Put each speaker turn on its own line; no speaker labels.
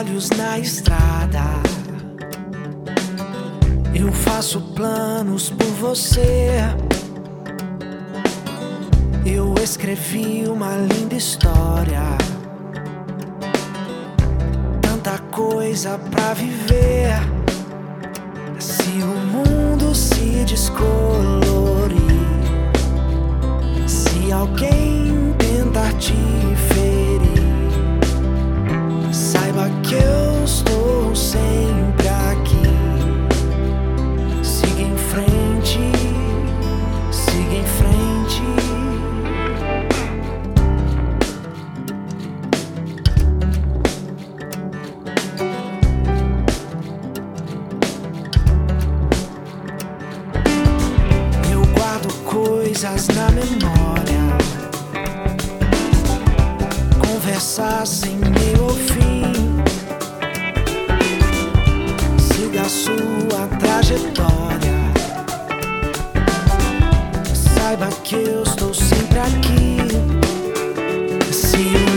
olhos na estrada. Eu faço planos por você. Eu escrevi uma linda história, tanta coisa pra viver. Se o mundo se descolorir, se alguém tentar te ferir, saiba que eu estou sempre aqui. Siga em frente, siga em frente. Eu guardo coisas na memória, conversar sem meio ao fim. Siga a sua trajetória, saiba que eu estou sempre aqui. Se